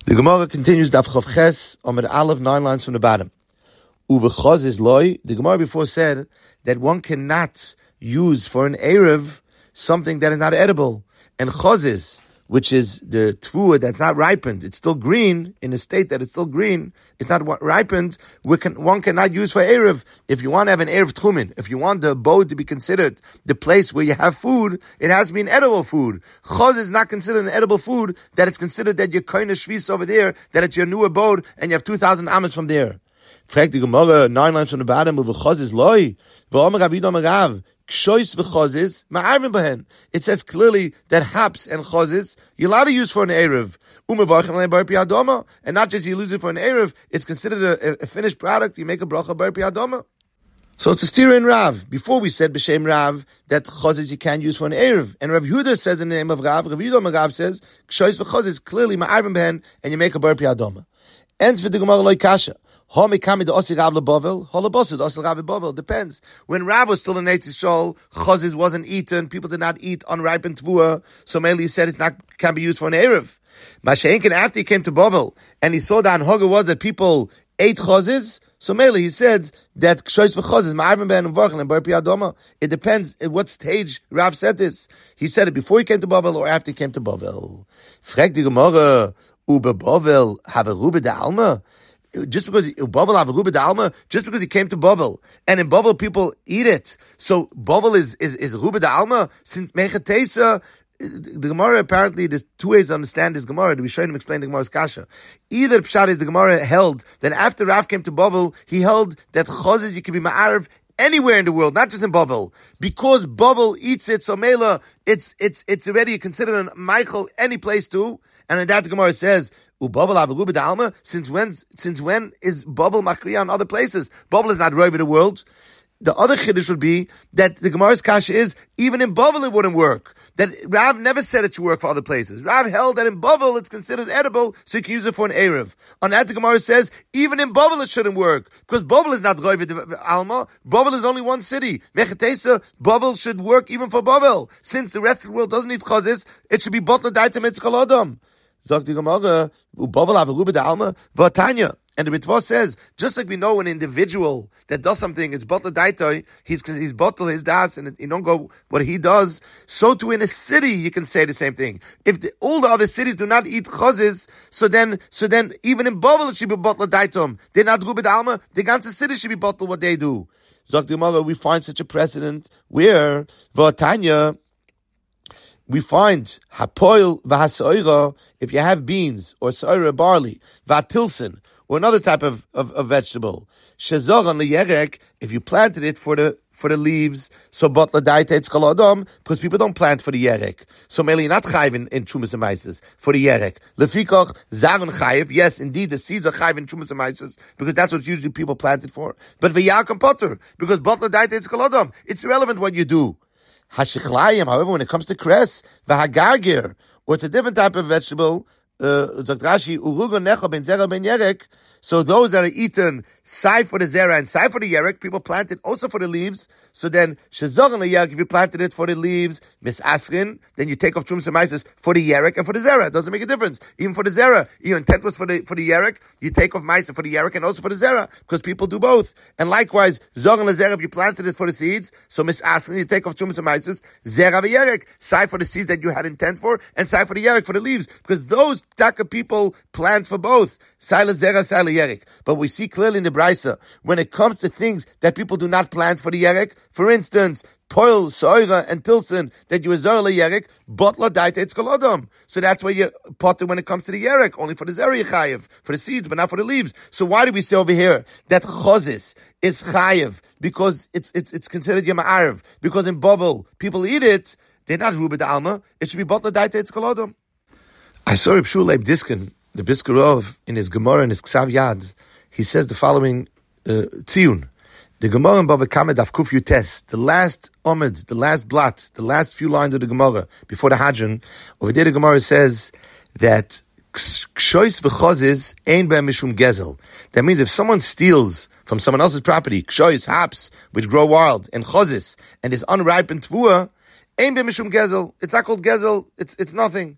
The Gemara continues, Daf Chav Ches, Amud Aleph, 9 lines from the bottom. Uve Chozis loy. The Gemara before said that one cannot use for an Erev something that is not edible. And Chozis, which is the tvua that's not ripened, it's still green, in a state that it's still green, it's not ripened, one cannot use for Erev. If you want to have an Erev Tchumen, if you want the abode to be considered the place where you have food, it has to be an edible food. Choz is not considered an edible food, that it's considered that you're kind of shvis over there, that it's your new abode, and you have 2,000 amas from there. Frag the Gemara, 9 lines from the bottom, of Choz is loy, v'omer Rav Yidom Rav, Kshois v'chozis, ma'arvin behen. It says clearly that hops and chozis, you're allowed to use for an Erev. And not just you use it for an Erev, it's considered a finished product, you make a bracha bar piyadoma. So it's a steer in Rav. Before we said b'shem Rav that chozis you can't use for an Erev. And Rav Yehuda says in the name of Rav, Rav Yidom Rav says, Kshois v'chozis, clearly ma'arvin behen, and you make a bar piyadoma. And for the Gemara loy kasha. Depends. When Rav was still in Eitz Yisrael, chozis wasn't eaten. People did not eat unripened tvua. So Meli said it can't be used for an Erev. Mashenkin, after he came to Bavel and he saw that Anhoga was that people ate chozis, so Meli he said that kshois v'chozis ma'arvin ben v'orchen and bar piyadoma. It depends at what stage Rav said this. He said it before he came to Bavel or after he came to Bavel. Frag the Gemara, ube Bavel have a rube de alma. Just because just because he came to Bavel, and in Bavel people eat it, so Bavel is Ruba de Alma, since Mechatesa. The Gemara, apparently there's two ways to understand this Gemara. The Rishonim explain the Gemara's kasha. Either Pshat is the Gemara held that after Rav came to Bavel, he held that chozis you can be ma'arv anywhere in the world, not just in Bavel, because Bavel eats it. So Mela, it's already considered a Michael any place too. And in that the Gemara says, since when is Bavel machriya on other places? Bavel is not right with the world. The other chiddush would be that the Gemara's kasha is, even in Bavel it wouldn't work. That Rav never said it should work for other places. Rav held that in Bavel it's considered edible, so you can use it for an Erev. On that the Gemara says, even in Bavel it shouldn't work, because Bavel is not right with Alma. Bavel is only one city. Mechatesa, Bavel should work even for Bavel. Since the rest of the world doesn't eat chazis, it should be bottled daitem etzchalodom. Zog the Gemara, Bavel have a rube de alma, v'atanya. And the Mitzvah says, just like we know an individual that does something, it's bottle daitoi, he's bottle his das, and you don't go what he does, so too in a city you can say the same thing. If all the other cities do not eat chozis, so then even in Bavel it should be bottle daitom. They're not rube de alma, the ganze city should be bottle what they do. Zog the Gemara, we find such a precedent where, v'atanya, we find hapoil v'hasoira, if you have beans or soira barley, v'atilsin, or another type of vegetable, shezor on the yerek, if you planted it for the leaves, so bot ladaita it's kaladom, because people don't plant for the yerek. So mainly not chayiv in Trumas and Maises, for the yerek. Lefikoch zaron chayiv, yes, indeed the seeds are chayiv in Trumas and Maises, because that's what usually people plant it for. But v'yakam potter, because bot ladaita it's kaladom, it's irrelevant what you do. Hashiklayim, however, when it comes to cress, v'hagagir, or it's a different type of vegetable, Zakt Rashi, urugo necha ben zera ben yerek. So those that are eaten, sai for the zera and sai for the yerek, people plant it also for the leaves. So then, shezogan yerek, if you planted it for the leaves, misasrin, then you take off Trumas and Maises for the yerek and for the zera. It doesn't make a difference. Even for the zera, your intent was for the yerek, you take off Maises for the yerek and also for the zera, because people do both. And likewise, zogan zera, if you planted it for the seeds, so misasrin, you take off Trumas and Maises, zera v'yerek, sai for the seeds that you had intent for, and sai for the yerek for the leaves, because those taka people plant for both. Saila zera, saila yerek. But we see clearly in the Braisa, when it comes to things that people do not plant for the yerek, for instance, poil, soira, and tilson, that you azor le yerek, botla daita it's kolodom. So that's why you potter when it comes to the yerek, only for the zera chayiv, for the seeds, but not for the leaves. So why do we say over here that chozis is chayiv? Because it's considered yama'arv. Because in Bavel, people eat it, they're not ruba de alma, it should be botla daita it's kolodom. I saw Reb Shul Leib Diskin, the Biskarov, in his Gemara and his Ksav Yad, he says the following tziyun. The Gemara in Bava Kama Daf Kuf Yutes, the last omid, the last blot, the last few lines of the Gemara before the Hadran, over there the Gemara says that kshois v'chozis ein be'em mishum gezel. That means if someone steals from someone else's property, kshois, hops, which grow wild, and chozis, and is unripened tvua, ein be'em mishum gezel. It's not called gezel. It's nothing.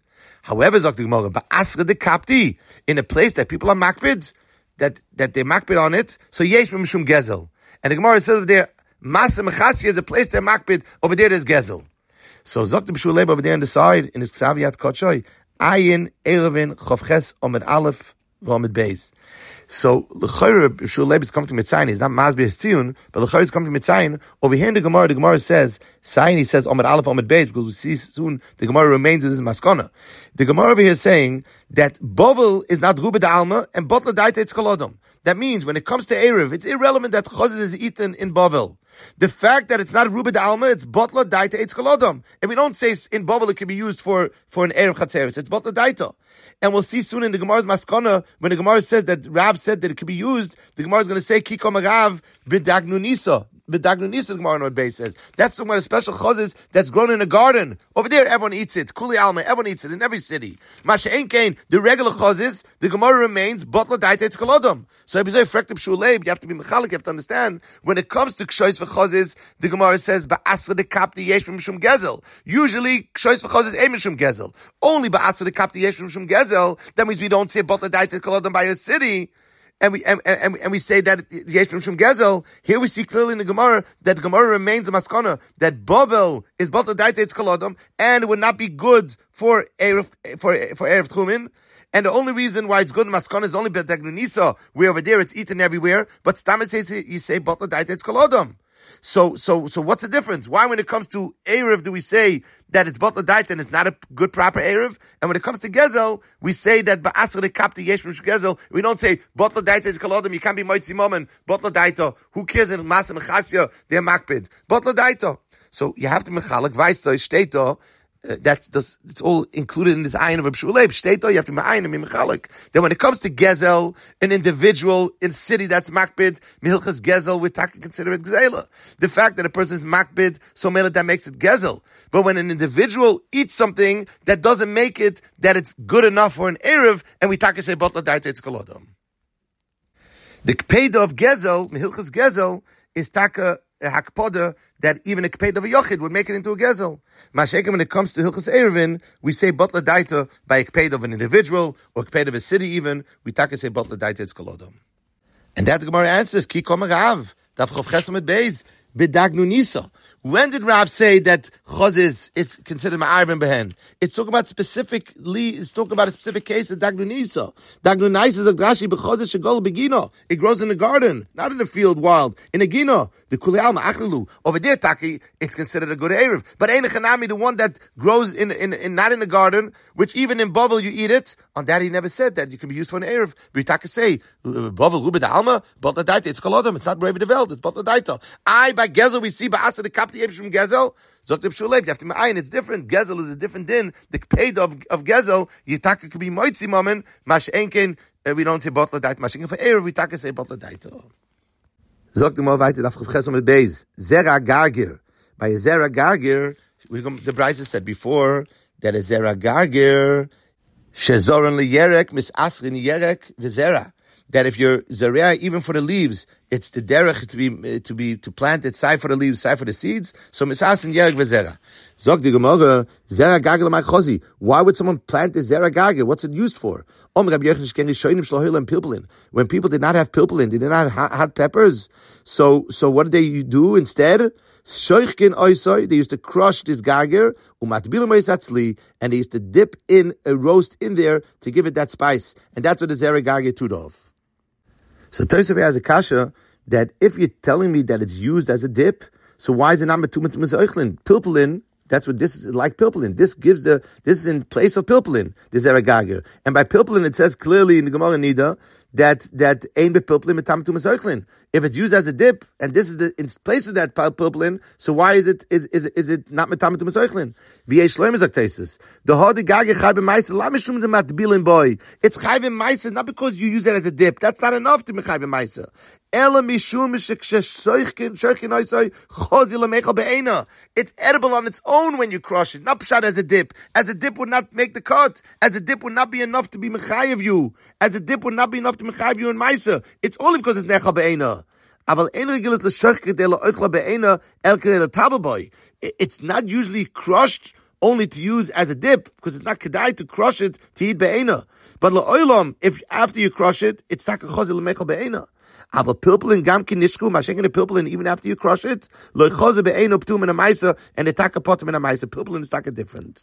However, Zok the Gemara, ba'asra de kapti, in a place that people are makbid, that they makbid on it, so yesh mishum gezel. And the Gemara says there, Masa Mechasi is a place they're makbid, over there there's gezel. So Zok the B'shul Leib over there on the side, in his Ksaviyat Kochoy, Ayin, Erevin, Chavches, Omed Aleph, V'Omed Beis. So l'chayr B'shul Leib is coming to Mitzayin. He's not Masbi Tzion, but l'chayr is coming to Mitzayin. Over here in the Gemara says Zayin. He says Omed Aleph, Omed Beis, because we see soon the Gemara remains with this maskana. The Gemara over here is saying that Bovel is not Ruba da Alma and Botla Daita it's Kolodom. That means when it comes to Erev, it's irrelevant that Chazes is eaten in Bovel. The fact that it's not Ruba da Alma, it's Botla Daita it's Kolodom. And we don't say in Bovel it can be used for an Erev Chatzeres. It's Botla Daita. And we'll see soon in the Gemara's Maskana, when the Gemara says that Rav said that it could be used, the Gemara is going to say, Kikom Rav b'dagnu nisa. B'dagnu nisa, the Gemara on base says. That's talking about a special chazes that's grown in a garden. Over there, everyone eats it. Kuli Alma, everyone eats it in every city. Masha Enkein, the regular chazes, the Gemara remains, Botla Daita Eitz Kolodom. So if you say, Frekta B'Shulei, you have to be Mechalik, you have to understand, when it comes to Kshois v'chazes, the Gemara says, Ba'asra de Kapti Yesh Mishum Gezel. Usually, Kshois v'chazes ain't Mishum Gezel. Only Ba'asra de Kapti Yesh Mishum Gezel, that means we don't say Botla Daita Eitz Kolodom by a city. And we say that Yesh Mishum Gezel. Here we see clearly in the Gemara that the Gemara remains a maskana that Bovel is Botla Daita Eitz Kolodom, and it would not be good for Erev Tchumin. And the only reason why it's good in maskana is only B'dagnu nisa, where over there it's eaten everywhere. But Stam says you say Botla Daita Eitz Kolodom. So what's the difference? Why, when it comes to Erev, do we say that it's Botla Daita and it's not a good proper Erev? And when it comes to Gezel, we say that Ba'asr de Kapti Yesh Mish Gezel. We don't say Botla Daita is Kolodom. You can't be Moitzi Momen. Botla Daita. Who cares in Masa Mechasya? They're Makbid. Botla Daita. So you have to Mechalak Vaistoi Shteito. It's all included in this ayin of a B'shul Leib. Shteito, you have to be ma'ayin and be mechalik. Then when it comes to Gezel, an individual in a city that's makbid, Mihilchas Gezel, we can consider it Gzela. The fact that a person is makbid, so mele that makes it Gezel. But when an individual eats something that doesn't make it, that it's good enough for an Erev, and we taka say Botla Daita Eitz Kolodom. The Kpeda of Gezel, Mihilchas Gezel, is taka a hakpoda that even a kped of a yochid would make it into a gezel. Mashiach, when it comes to Hilchas Erevin, we say Botla Daita by a kped of an individual or kped of a city even. We take say Botla Daita it's Kolodom. And that the Gemara answers, Ki Kom Rav, Dav Chof Chesamet Beis, B'dagnu nisa. When did Rav say that Chazis is considered Ma'arvin Behen? It's talking about it's talking about a specific case of Dagnu Nisa. Dagnu Nisa is a Drashi B'Chazis Shegol Begino. It grows in a garden, not in a field wild, in a Gino. The Kuli Alma Achlelu. Over there, Taki, it's considered a good Erev. But Ein Chanami, the one that grows in not in a garden, which even in Bovel you eat it, on that he never said that you can be used for an Erev. But Taki say, Bovel Ruba da Alma, Botla Daita, it's Kolodom, it's not Brave the Welt, it's Botla Daita. by Gezel we see Ba'asa the Kapti Yesh from Gezel. Zok the B'shul Leib, you have to ma'ayin, it's different. Gezel is a different din. The Kped of Gezel, Yitaka could be Moitzi Momen, Mash Enken, we don't say Botla Daita, Mash Enken for Erev, we taka say Botla Daita. Zok the Mo weiter, Daf Chof Chesom Beis, Zera Gargir. By a Zera Gargir, the Brisa said before, that a Zera Gargir, Shezoran Liyerek, Mis Asrin Yerek, V'Zera. That if you're Zerah, even for the leaves, it's the derech to plant it, sai for the leaves, sai for the seeds. So misas and yerek v'zera. Zog the Gemara, zera gagel my chosi. Why would someone plant the zera gagel? What's it used for? When people did not have pilpulin, they did not have hot peppers. So what did they do instead? They used to crush this gager, and they used to dip in a roast in there to give it that spice. And that's what the zera gager tudov. So Tosef has a kasha that if you're telling me that it's used as a dip, so why is it not metumet mezoichlin? Pilpulin, that's what this is like pilpulin. This is in place of pilpulin, the zeragager. And by pilpulin it says clearly in the Gemara Nida that ain be pilpulin metam tu mezoichlin. If it's used as a dip, and this is in place of that pilpulin, so why is it not metam tu mezoichlin? V'yesh shloim zaktesis. The hodi gager chayv b'maiser la mishum de matbilin boy. It's chayv b'maiser not because you use it as a dip. That's not enough to be chayv b'maiser. It's edible on its own when you crush it, not pshat as a dip. As a dip would not make the cut. As a dip would not be enough to be mechayev you. As a dip would not be enough to mechayev you in meiser. It's only because it's necha be'ena. It's not usually crushed only to use as a dip, because it's not kedai to crush it to eat be'ena. But la'olam, if after you crush it, it's taka chozi l'mechel be'ena. Have a pilpulin gamkin nishku, mashenkin a pilpulin even after you crush it, lo chozi be'ena ptum in a maisa, and a taka potum in a maisa. Pilpulin is taka different.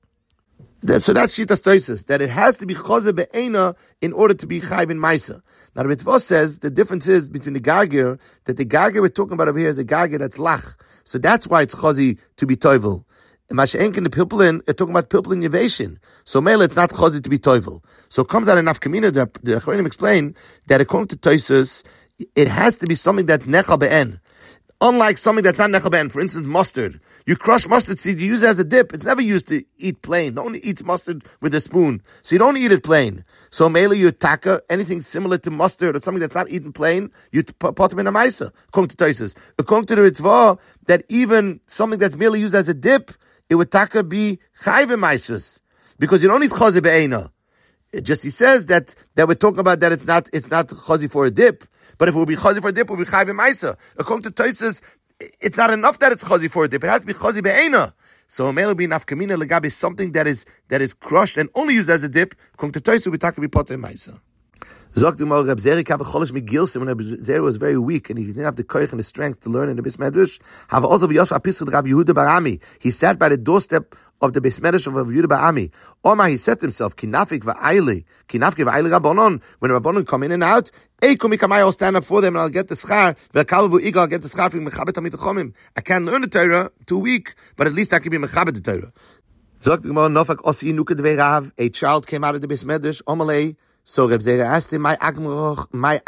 So that's Shitas Tosis, that it has to be choze be'ena in order to be chayv in maisa. Now the Ritva says the difference is between the gargir, that the gargir we're talking about over here is a gargir that's lach. So that's why it's chozi to be toivel. Masha'enk in the pilpulin, they're talking about pilpulin yevation. So mele, it's not chozi to be toivel. So it comes out in nafkamina, the Achronim explain that according to Tosis, it has to be something that's necha be'en. Unlike something that's not nechel be'en, for instance, mustard. You crush mustard seed, you use it as a dip. It's never used to eat plain. No one eats mustard with a spoon. So you don't eat it plain. So mainly you taka anything similar to mustard or something that's not eaten plain, you put them in a maisa, according to Tosis. According to the Ritva, that even something that's merely used as a dip, it would taka be chayve maisas. Because you don't eat chazi be'ena. Just he says that we're talking about that it's not chazi for a dip. But if it would be chazi for a dip, it would be chayv ma'isa. According to Tosis, it's not enough that it's chazi for a dip. It has to be chazi be'ena. So may be nafkamina legabe something that is crushed and only used as a dip. According to Tosis, we talk to be poter ma'isa. Zok Gemara, Reb Zeri kav cholish migilsim, when Reb Zeri was very weak and he didn't have the koich and the strength to learn in the Beis Medrash. Have also b'yosh apisud Rav Yehuda bar Ami. He sat by the doorstep of the Beis Medrash of Rav Yehuda bar Ami. Omar, he said to himself, kinafik va'ayli Rabbanon. When Rabbanon come in and out, Eikum ikamai, I'll stand up for them and I'll get the schar. Ve'kalabu iga, I'll get the schar from mechabet tamid chomim. I can't learn the Torah, too weak, but at least I can be mechabet the Torah. Zok Gemara, nofak osi inuka dvei Rav. A child came out of the Beis Medrash. Omalei. So Reb Zera asked him, my agmeroch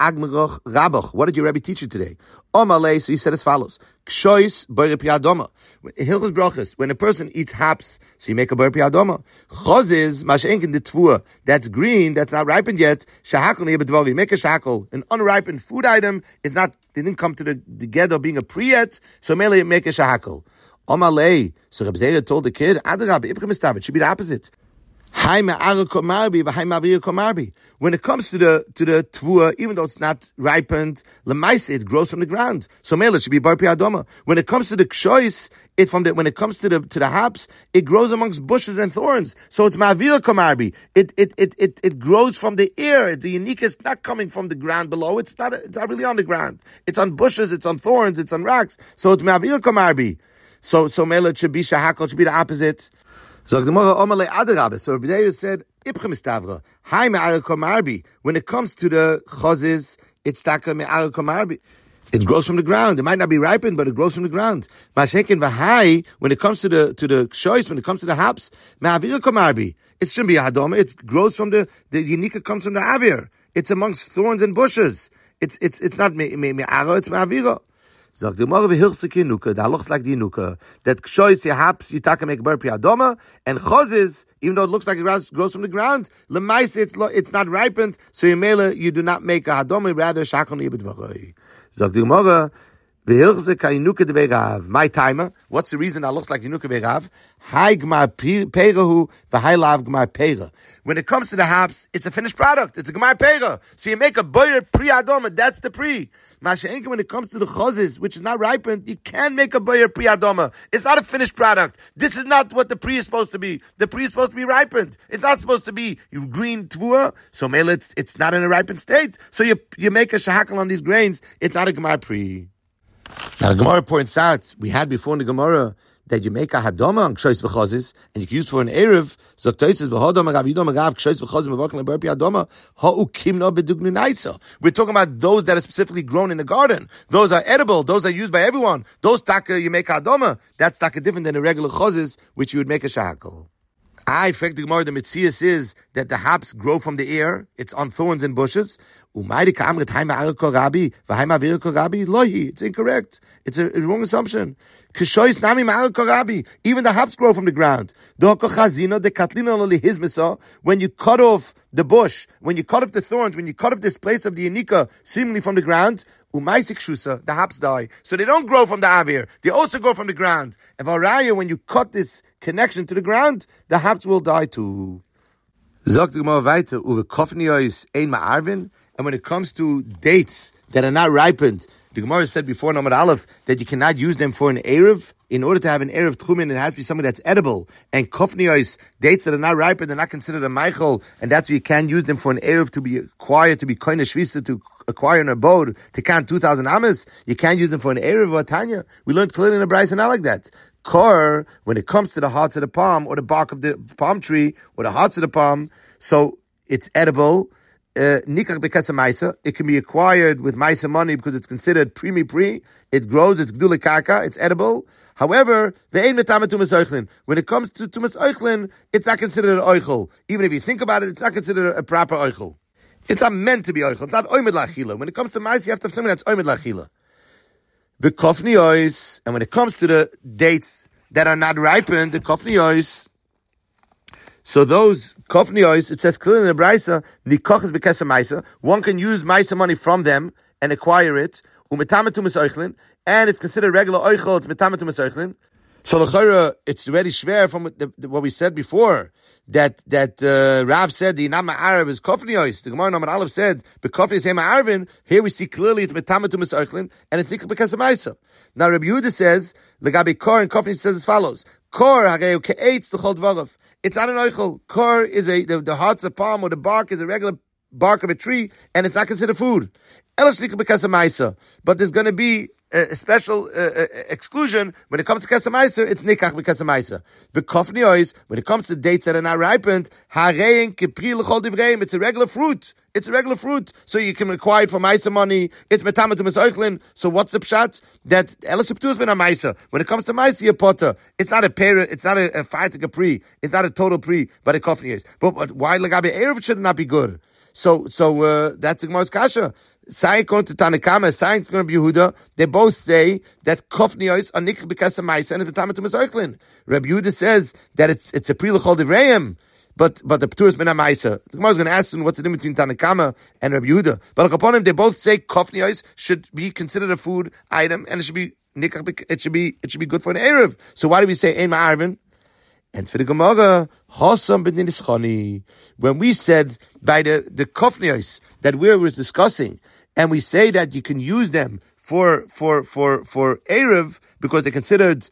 rabach, what did your Rebbe teach you today? Omalei, so he said as follows, Kshois b'rei piyadoma. In Hilchos Brachos, when a person eats haps, so you make a b'rei piyadoma. Chozis, mashenkin the tvua, that's green, that's not ripened yet, shahakol nebedvori, you make a shahakol. An unripened food item is not, didn't come to the together being a pri yet, so merely make a shahakol. Omalei, so Reb Zera told the kid, Adarab, Ibrim Estav, it should be the opposite. When it comes to the tvua, even though it's not ripened, lemaise it grows from the ground. So mele it should be bar piyadoma. When it comes to the kshois, when it comes to the hops, it grows amongst bushes and thorns. So it's ma'avir komarbi. It grows from the air. The unique is not coming from the ground below. It's not really on the ground. It's on bushes. It's on thorns. It's on rocks. So it's ma'avir komarbi. So mele it should be shahakol. It should be the opposite. So the Gemara Omale Adarabe. So Rabbi David said, Ipchem Istavra. Hai me'ara komarbi. When it comes to the chozes, it's taka me'ara komarbi. It grows from the ground. It might not be ripened, but it grows from the ground. Mashekin v'hai. When it comes to the kshois, when it comes to the haps, me'avir komarbi. It shouldn't be a hadoma. It grows from the unika comes from the avir. It's amongst thorns and bushes. It's not me'ara. It's me'avira. Zog the Gemara v'hilchsek yinuka, the halachs like the yinuka, that kshois yahaps yitaka make bar piyadoma, and chozes, even though it looks like it grows from the ground, lemaise it's not ripened, so you do not make a hadoma, rather shakon yibid v'choi. Zog the Gemara v'hilchsek yinuka devei Rav. My timer, what's the reason it looks like yinuka devei Rav? Hai gmar peirahu v'hai lav gmar peira. When it comes to the hops, it's a finished product. It's a gmar peira. So you make a boyer pri adoma. That's the pri. Masha'enka, when it comes to the chozes, which is not ripened, you can make a boyer pri adoma. It's not a finished product. This is not what the pri is supposed to be. The pri is supposed to be ripened. It's not supposed to be green tvua. So mele, it's not in a ripened state. So you make a shahakal on these grains. It's not a gmar pri. Now the Gemara points out, we had before in the Gemara, that you make a hadoma on kshois v'chozis, and you can use for an erev. Zoktoises v'hodoma rav yidom rav kshois v'chozis mevorkin le'ber piyadoma ha'u kimno bedugnu naisa. We're talking about those that are specifically grown in the garden. Those are edible. Those are used by everyone. Those taka you make a hadoma. That's taka different than the regular chozis, which you would make a shahakol. I fact the Gemara, the Metzias is that the hops grow from the air. It's on thorns and bushes. It's incorrect. It's a wrong assumption. Even the hops grow from the ground. When you cut off the bush, when you cut off the thorns, when you cut off this place of the Yanika, seemingly from the ground, the hops die. So they don't grow from the avir. They also grow from the ground. And when you cut this connection to the ground, the hops will die too. And when it comes to dates that are not ripened, The Gemara said before, Nomad Aleph, that you cannot use them for an Erev. In order to have an Erev Tchumen, it has to be something that's edible. And Kofnios, dates that are not ripened, they're not considered a Michael, and that's why you can use them for an Erev to be acquired, to be Koine Shvisa, to acquire an abode, to count 2,000 Amas. You can't use them for an Erev or Tanya. We learned clearly in the Bryce and not like that. Kor, when it comes to the hearts of the palm, or the bark of the palm tree, or the hearts of the palm, so it's edible. Nikach bekasa maisa, it can be acquired with maisa money because it's considered pre. It grows, it's gdule karka, it's edible. However, ve'ein metame tumas oichlin. When it comes to tumas oichlin, it's not considered an oichel. Even if you think about it, it's not considered a proper oichel. It's not meant to be oichel. It's not oimed lachila. When it comes to maisa, you have to have something that's oimed lachila. The kofni ois, and when it comes to the dates that are not ripened, the kofni ois. So those kofnios, it says clearly in the Braisa, nikochas bekesa maisa. One can use maisa money from them and acquire it. Umetamatum esoichlin, and it's considered regular oichel. It's metamatum esoichlin. So the it's already schwer from what we said before that Rav said the inama Arab is kofnios. The Gemara Nomad Aleph said the kofnios ema Arvin. Here we see clearly it's metamatum esoichlin and it's nikoch bekesa maisa. Now Rabbi Yehuda says legabi kor and kofnios says as follows: kor hageu ke'etz l'chol dvarav. It's not an oichel. Kor is the hearts of palm or the bark is a regular bark of a tree, and it's not considered food. But there's going to be a special exclusion when it comes to kesamaisa. It's nikach bekesamaisa. The kofniois, when it comes to dates that are not ripened, harein kipri l'chol divreim. It's a regular fruit. It's a regular fruit, so you can acquire it for maisa money. It's metamatum esoichlin. So what's the pshat? That elasiptus ben maisa. When it comes to maisa, you potter. It's not a pera. It's not a fighting pre. It's not a total pre, but a kofnios. But why legabe erev should not be good? So that's the Gemara's kasha. Saying going to Tanakama, saying going to Yehuda, they both say that kofnios are nikach b'kasa ma'isa and betamatum esoichlin. Rabbi Yehuda says that it's a pri l'chol divrayim, but the p'tur is ben ma'isa. The Gemara is going to ask him what's the difference between Tanakama and Rabbi Yehuda. But upon him, they both say kofnios should be considered a food item and it should be nikach. It should be good for an erev. So why do we say ein ma'arvin? And for the Gemara, Hossam b'din ischoni. When we said by the kofnios that we were discussing, and we say that you can use them for erev because they're considered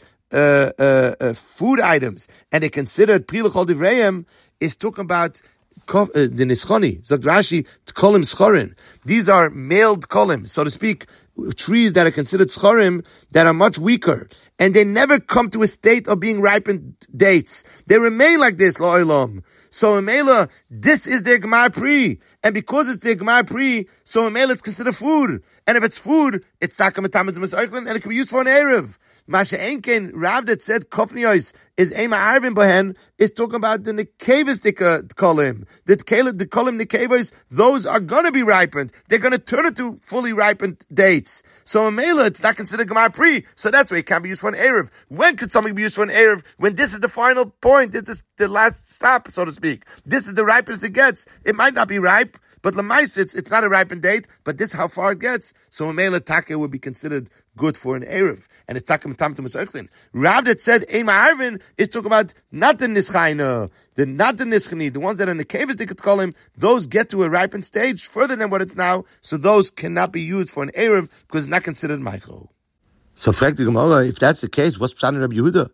food items, and they're considered pri l'chol divrayim, is talking about the nischoni. Zok Rashi kolim schorin. These are mailed kolim, so to speak, trees that are considered schorim that are much weaker, and they never come to a state of being ripened dates. They remain like this, la'olam. So in Mela, this is the Gemar Pri. And because it's the Gemar Pri, so in Mela it's considered food. And if it's food, it's Taka Metamet Eichlin, and it can be used for an Erev. Masha Enken, Rav that said Kofnios is Ema Arvin Bohen, is talking about the Nekevis Kolim. The Kolim Nekevis, those are going to be ripened. They're going to turn into fully ripened dates. So in Mela, it's not considered Gemar Pri. So that's why it can't be used for an Erev. When could something be used for an Erev? When this is the final point, this is the last stop, so to speak. This is the ripest it gets. It might not be ripe, but Lamais, it's not a ripened date, but this is how far it gets. So Mela Taka would be considered good for an Erev. And it's Taka Metamtum Esoichlin. Rav that said Ema Arvin is talking about not the Nischayna, not the Nischani, the ones that are in the caves they could call him, those get to a ripened stage further than what it's now, so those cannot be used for an Erev because it's not considered Michael. So fragt the Gemara, if that's the case, what's Pshat in Rabbi Yehuda?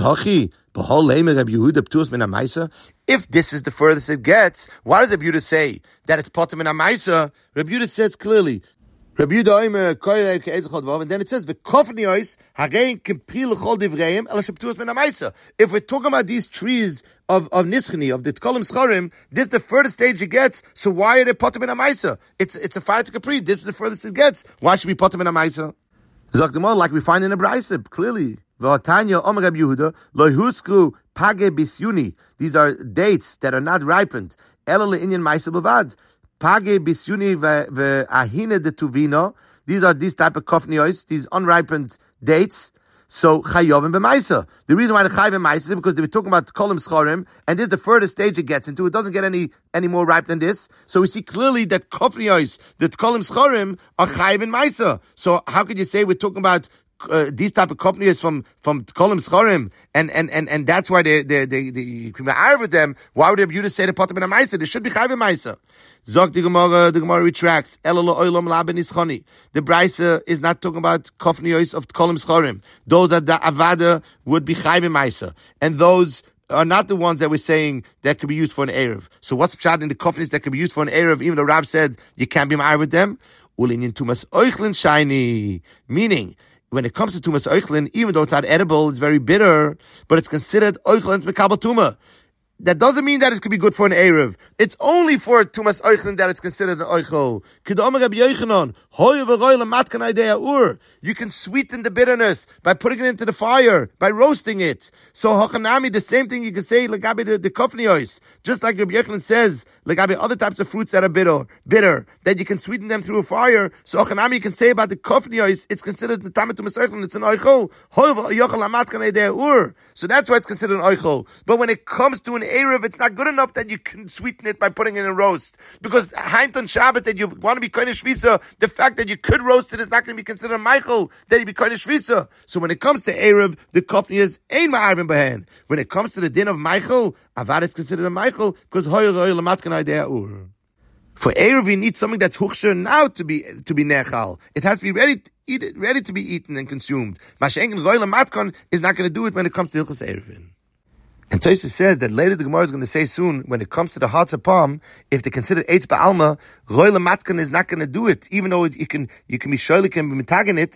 If this is the furthest it gets, why does Rabbi Yehuda say that it's potem in Amaisa? Rabbi Yehuda says clearly, Rabbi Yehuda and then it says if we're talking about these trees of Nischani, of the Tkolim Schorim, this is the furthest stage it gets, so why are they potem in Amaisa? It's a fire to Capri, this is the furthest it gets, why should we potem in Amaisa? Zok like we find in a Braisa, clearly. These are dates that are not ripened. These are these type of kofnios, these unripened dates. So chayovim b'maisa. The reason why the chayv b'maisa is because they were talking about kolim schorim, and this is the furthest stage it gets into. It doesn't get any more ripe than this. So we see clearly that kofnios, that kolim schorim, are chayv b'maisa. So how could you say we're talking about these type of companies from Kolim Schorim, and that's why they are with them. Why would Rabbi Yehuda say the potter ben amaisa? There should be chayv amaisa. Zog the Gemara retracts. Elolo oilam laben ischoni. The Brisa is not talking about kofniyos of Kolim Schorim. Those are the avada would be chayv amaisa, and those are not the ones that we're saying that could be used for an Erev. So what's pshat in the kofnis that could be used for an Erev, even though Rav said you can't be ma'ar with them? Ulin tumas oichlin shiny. Meaning, when it comes to tumas oichlin, even though it's not edible, it's very bitter, but it's considered oichlin mekabel tuma. That doesn't mean that it could be good for an Erev. It's only for Tumas Oichlin that it's considered an Oichel. You can sweeten the bitterness by putting it into the fire, by roasting it. So Hochanami, the same thing you can say Legabi the Kofniyos. Just like Rabbi Yochanan says, Legabi other types of fruits that are bitter, that you can sweeten them through a fire. So Hochanami, you can say about the Kofniyos, it's considered the Tamat Tumas Oichlin, it's an Oichel. So that's why it's considered an Oichel. But when it comes to an Erev, it's not good enough that you can sweeten it by putting it in a roast. Because Haint on Shabbat, that you want to be Koine Shvisa, the fact that you could roast it is not going to be considered a Michael, that you be Koine Shvisa. So when it comes to Erev, the Kofniyas ain't Ma'arvin Behen. When it comes to the din of Michael, Avad is considered a Michael, because Hoyer Lamatkan Idea Ur. For Erev, you need something that's Huchsher now to be Nechal. It has to be ready to be eaten and consumed. Mashenken Roy Lamatkan is not going to do it when it comes to Hilchas Erevin. And Tosfos says that later the Gemara is going to say soon, when it comes to the hearts of palm, if they consider Eitz Ba'alma, Roy Lamatkan is not going to do it, even though you can be shoylik and be metagen it.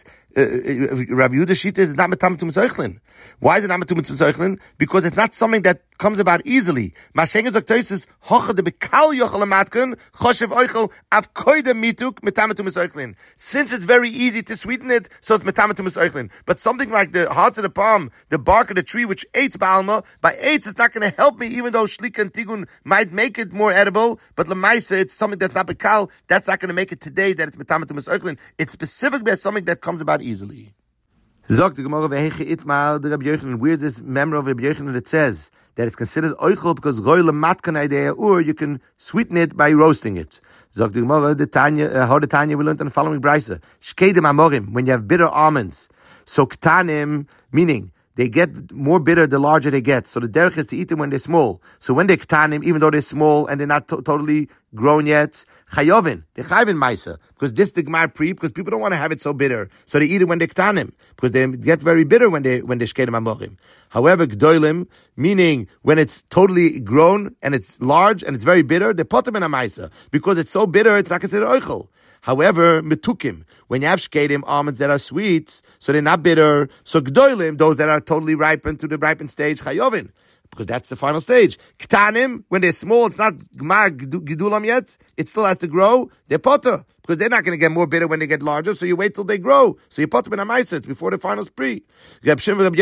Rav Yehuda Shita is not metam tumas oichlin. Why is it not metam tumas oichlin? Because it's not something that comes about easily. Mashengen zok Tosfos hocha de bekal yochel lamatkan choshev oichel av koide mituk metam tumas oichlin. Since it's very easy to sweeten it, so it's metam tumas oichlin. But something like the hearts of the palm, the bark of the tree, which Eitz Ba'alma, by Eitz it's not going to help me, even though shlik and tigun might make it more edible. But lemaisa, it's something that's not bekal. That's not going to make it today that it's metam tumas oichlin. It's specifically as something that comes about easily. Zog the Gemara veheche itmar the Rabbi Yochanan. Where's this memory of Rabbi Yochanan that says that it's considered oichel because roy lematkan idea, or you can sweeten it by roasting it? Zog the Gemara the Tanya, how the Tanya we learned on the following brisa. Shkedim amorim, when you have bitter almonds. So ktanim, meaning they get more bitter the larger they get. So the derech is to eat them when they're small. So when they're ktanim, even though they're small and they're not totally grown yet, chayovin, they're chayvin maisa, because this the Gemara because people don't want to have it so bitter, so they eat it when they're ktanim, because they get very bitter when they're shkedim amorim. However, gdoilim, meaning when it's totally grown and it's large and it's very bitter, they're potem in a maisa, because it's so bitter, it's not considered oichel. However, metukim, when you have shkedim, almonds that are sweet, so they're not bitter, so gdoilim, those that are totally ripened to the ripened stage, chayovin, because that's the final stage. Ktanim, when they're small, it's not gmar gidulam yet, it still has to grow, they're potter, because they're not going to get more bitter when they get larger, so you wait till they grow. So you potter ben amaisa, it's before the final spree. Reb Shimon Rabbi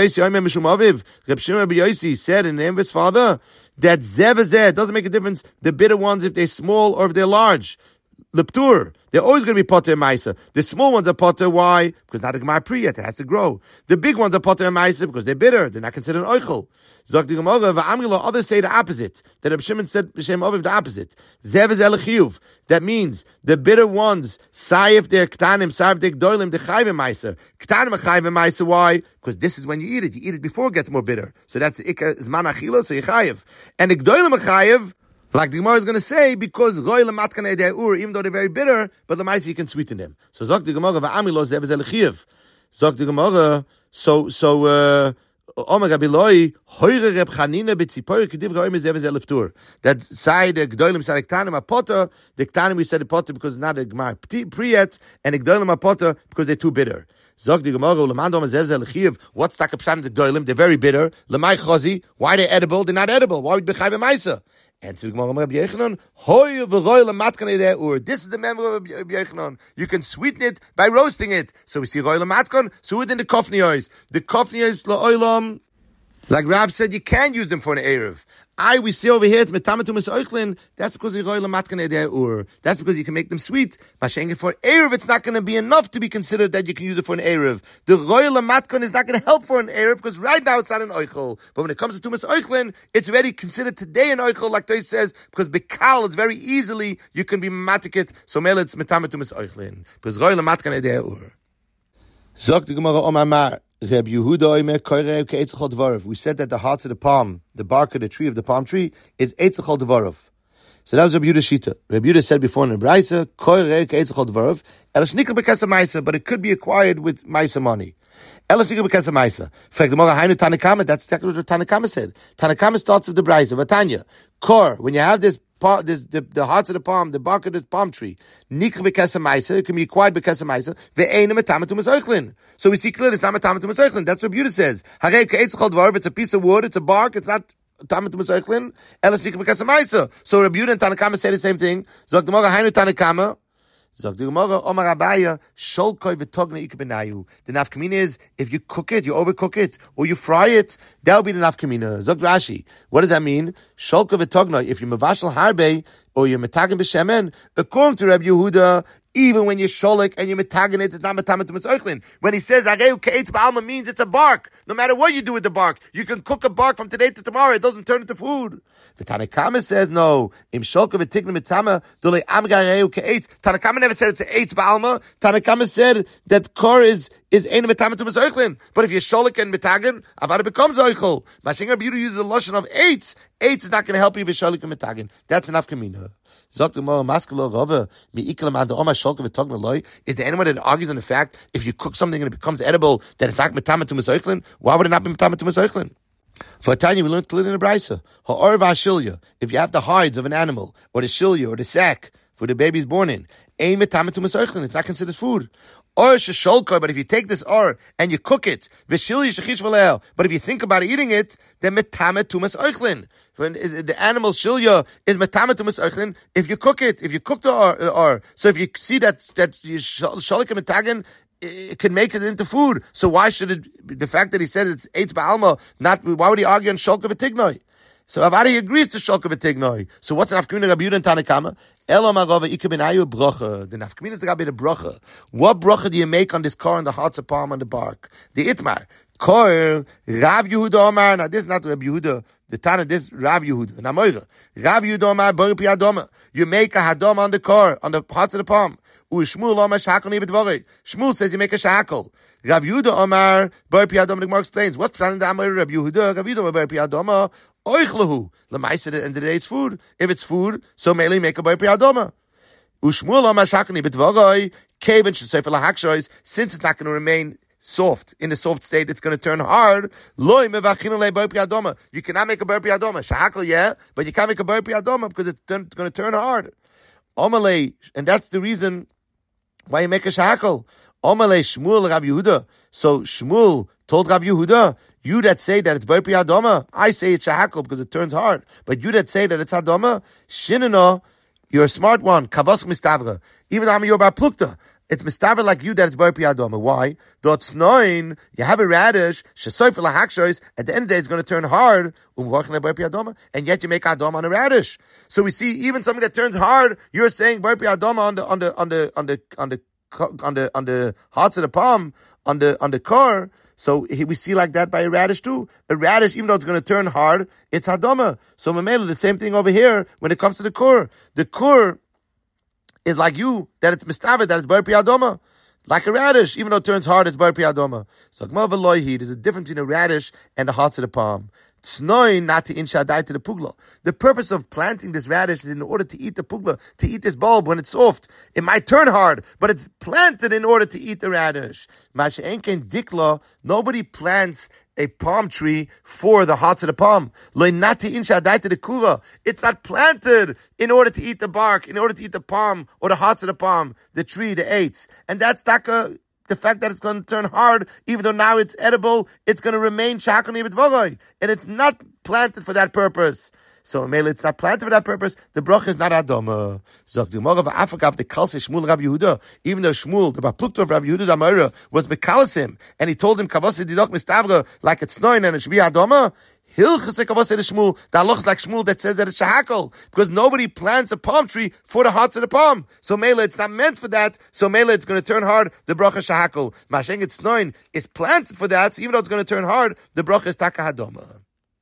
Yosi said in the name of his father, that zeh doesn't make a difference, the bitter ones, if they're small or if they're large. Leptur, they're always going to be potter and maisa. The small ones are potter, why? Because not a gemar pri yet, it has to grow. The big ones are potter and maisa because they're bitter, they're not considered an oichel. Zok the Gemara, v'amrilo, others say the opposite. That Reb Shimon said b'shem Aviv the opposite. Zev is elechiyuv. That means the bitter ones, sayif they're ktanim, sayif they're gdoilim, they're chayvim maisa. Ktanim are chayvim maisa, why? Because this is when you eat it. You eat it before it gets more bitter. So that's the ikka zman achila, so you chayiv. And the gdoilim are chayiv, like the Gemara is going to say, because roy lematkan edei ur, even though they're very bitter, but the maisa you can sweeten them. So zok the Gemara, v'amrilo zev is elechiyuv. Zok the Gemara, Omer Rabbi Loi, Hoire Reb Chanina b'tzipor kediv roim zev zeleftur. That side the gdolim side ktanim apoter. The ktanim we said the potter because it's not a gemar priyet, and the gdolim apoter because they're too bitter. Zog the Gemara lemandom zev zelchiv. What's takapshan the gdolim? They're very bitter. Lemay chazi. Why they're edible? They're not edible. Why would be chayv ma'isa? And to the Gemara Rabbi Yochanan, Hoy v'roy lematkan edei ur. This is the memory of Rabbi Yochanan. You can sweeten it by roasting it. So we see roy lematkan. So within the kofniyos, the kofniyos la'olam. Like Rav said, you can use them for an erev. We see over here, it's metamatum oichlin. That's because roy lematkan edei ur. That's because you can make them sweet. Mashengen for erev, it's not going to be enough to be considered that you can use it for an erev. The roy lematkan is not going to help for an erev because right now it's not an oichel. But when it comes to tumas oichlin, it's already considered today an oichel, like Tosfos says, because bekal, it's very easily you can be matikit. So mele it's metamatum oichlin because roy lematkan edei ur. Zok the Gemara Omar Mar. Reb Yehuda Omer Koirei Ke'etzachol Dvarav. We said that the hearts of the palm, the bark of the tree of the palm tree, is Eitzachol Dvarav. So that was Reb Yehuda's Shita. Reb Yehuda said before in the Braisa, Koirei Ke'etzachol Dvarav, Ela Shnikah B'Kesa Maisa, but it could be acquired with Maisa money. Ela Shnikah B'Kesa Maisa. In fact, the Gemara Hainu Tanakama, that's exactly what Tanakama said. Tanakama starts with the Braisa, Vatanya. Kor, when you have the hearts of the palm, the bark of this palm tree, nikh b'kesem ma'isa, it can be acquired b'kesem ma'isa, ve'ein metamatum esoichlin. So we see clearly it's not metamatum esoichlin. That's what Yehuda says. Harei k'eitzchol dvar, it's a piece of wood, it's a bark, it's not metamatum esoichlin, elef nikh b'kesem ma'isa. So Rabbi Yehuda and Tanakama say the same thing. Zok demora hainu Tanakama. Zok the Gemara, Omar Abaya, Sholkoi v'togna ikbenayu. The nafkamina is, if you cook it, you overcook it, or you fry it, that'll be the nafkamina. Zok Rashi, what does that mean? Sholkoi v'togna, if you mevashal harbe, or you're metagin b'shemen, according to Rabbi Yehuda, even when you're sholik and you're metagin it, it's not metamatum esoichlin. When he says, Areu ke'etz ba'alma means it's a bark. No matter what you do with the bark, you can cook a bark from today to tomorrow, it doesn't turn into food. The Tanakama says, no, im sholka v'tikna mitama, dole amga areu ke'etz. Tanakama never said it's a eitz ba'alma. Tanakama said that kor is ein metamatum esoichlin. But if you're sholik and metagin, avada becomes oichel. Mashiach Rabbi Yehuda uses the lotion of eitz. Eitz is not going to help you if you're sholik and metagin. That's enough kamina. Is there anyone that argues on the fact if you cook something and it becomes edible that it's not metamatum esoichlin? Why would it not be metamatum esoichlin? For Tanya, we learned clearly in the Brisa. If you have the hides of an animal, or the shilya, or the sack for the baby's born in, it's not considered food. Or shesholka, but if you take this or and you cook it, but if you think about eating it, then metamet tumas oichlin. When the animal shilya is metamet tumas oichlin, if you cook it, if you cook the or, so if you see that you sholik and metagen, it can make it into food. So why should it? The fact that he said it's eitz ba'alma, not why would he argue on sholka v'tignoi? So Avadi agrees to sholka v'tignoi. So what's the nafkamina Rabbi Yehuda and Tanakama? Elam agava ikabenayu bracha. The nafkamina is the Rabbi the bracha. What bracha do you make on this car on the hearts of palm on the bark? The itmar. Kor Rav Yehuda Omar. Now this is not Rabbi Yehuda. The Tana, this Rav Yehuda. Namoira. Rav Yehuda Omar bar pi hadoma. You make a hadoma on the car on the hearts of the palm. Shmuel Omar shakol ni b'dvorei. Shmuel says you make a shakol. Rav Yehuda Omar bar pi hadoma. The Gemara explains what's the Tana Amar Rav Yehuda. Rav Yehuda Omar bar pi hadoma. Oichlahu. L'maisa at the end of the day it's food. If it's food, so mainly make a bar pi hadoma. Ushmuel Omar shakol ni b'dvorei. Kevin shesefer lahakshos. Since it's not going to remain soft. In the soft state, it's going to turn hard. You cannot make a burpee adoma. Shahakal, yeah, but you can't make a burpee adoma because it's going to turn hard. Omalei, and that's the reason why you make a shahakal. Omalei Shmuel Rabbi Yehuda. So Shmuel told Rabbi Yehuda, you that say that it's burpee adoma, I say it's shahakal because it turns hard. But you that say that it's adoma, shinano, you're a smart one. Kavos mistavra. Even though you're about plukta. It's mistaver like you that it's bar piyadoma. Why? Dotsnoin, you have a radish, shesoifer lahakshos, at the end of the day it's going to turn hard, and yet you make adoma on a radish. So we see even something that turns hard, you're saying bar piyadoma on the hearts of the palm, on the car. So we see like that by a radish too. A radish, even though it's going to turn hard, it's hadoma. So mamela, the same thing over here when it comes to the kur. The kur is like you, that it's mistavet, that it's bar piyadoma. Like a radish, even though it turns hard, it's bar piyadoma. So there's a difference between a radish and the hearts of the palm. Tznoin, not to inshadai to the pugla. The purpose of planting this radish is in order to eat the pugla, to eat this bulb when it's soft. It might turn hard, but it's planted in order to eat the radish. Masha'enken dikla, nobody plants a palm tree for the hearts of the palm. It's not planted in order to eat the bark, in order to eat the palm or the hearts of the palm, the tree, the eights. And that's the fact that it's going to turn hard, even though now it's edible, it's going to remain shakoni b'dvoroi. And it's not planted for that purpose. So Mele, it's not planted for that purpose. The bracha is not adoma. Zok the Gemara v'afakav the kalse Shmuel Rav Yehuda. Even though Shmuel, the Baplukta of Rav Yehuda Damara, was bekalasim, and he told him kavose didok mistavra like it's noin and it should be adoma. Hilchase kavose Shmuel. That looks like Shmuel that says that it's shahakol because nobody plants a palm tree for the hearts of the palm. So Mele, it's not meant for that. So Mele, it's going to turn hard. The bracha shahakol. Masheng it's noin is planted for that. So even though it's going to turn hard, the bracha is taka hadoma.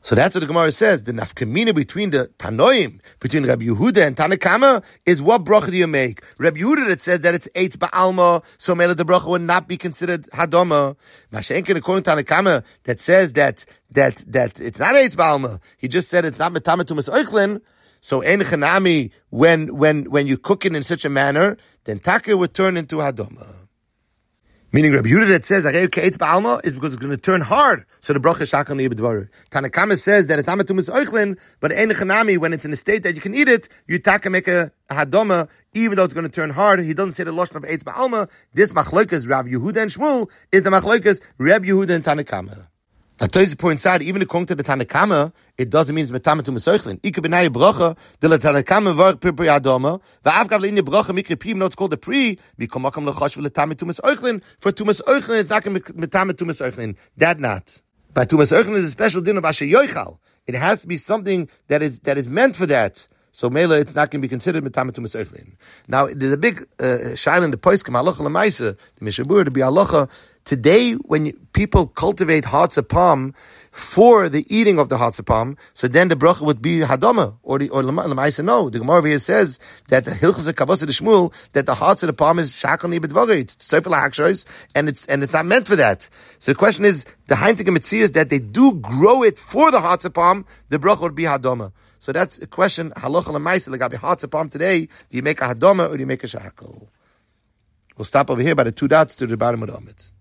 So that's what the Gemara says. The nafkamina between the Tanoim, between Rabbi Yehuda and Tanakama, is what bracha do you make? Rabbi Yehuda that says that it's eitz ba'alma, so mele the bracha would not be considered hadoma. Mashenkin according to Tanakama that says that it's not eitz ba'alma. He just said it's not metama tumas oichlin. So ein chanami when you cook it in such a manner, then taka would turn into hadoma. Meaning Rabbi Yehuda that says eitz ba'alma is because it's going to turn hard. So the bracha shakal niyibedvaru. Tanakama says that it's not tumas oichlin, but ein chanami when it's in a state that you can eat it, you taka make a hadoma, even though it's going to turn hard. He doesn't say the lashon of eitz ba'alma. This machlokas Rabbi Yehuda and Shmuel is the machlokas Rabbi Yehuda and Tanakama. Now, Tosis points out, even according to the Tanakama, it doesn't mean it's metama to mesoichlin. Ika b'nai bracha, the Tanakama v'arch pri adoma, v'avgav le'inye bracha mikri pri, it's called the pri, v'komakam l'chosh v'letama to mesoichlin, for to mesoichlin it's not metama to mesoichlin. That not. But to mesoichlin is a special din of asher yoichal. It has to be something that is meant for that. So Mela, it's not going to be considered metama to mesoichlin. Now, there's a big shaila in the poiskim, halacha l'maisa, the mishabur, to be halacha. Today, when people cultivate hearts of palm for the eating of the hearts of palm, so then the bracha would be hadama, or l'maisa no. The Gemara here says that the hilchas kavos of the Shmuel, that the hearts of the palm is shakal nibedvare, it's sefer la'akshos, and it's not meant for that. So the question is, the heintige mitzvah is that they do grow it for the hearts of palm, the bracha would be hadama. So that's a question, halacha l'maisa, like hearts of palm today, do you make a hadama or do you make a shakal? We'll stop over here by the two dots to the bottom of the Amid.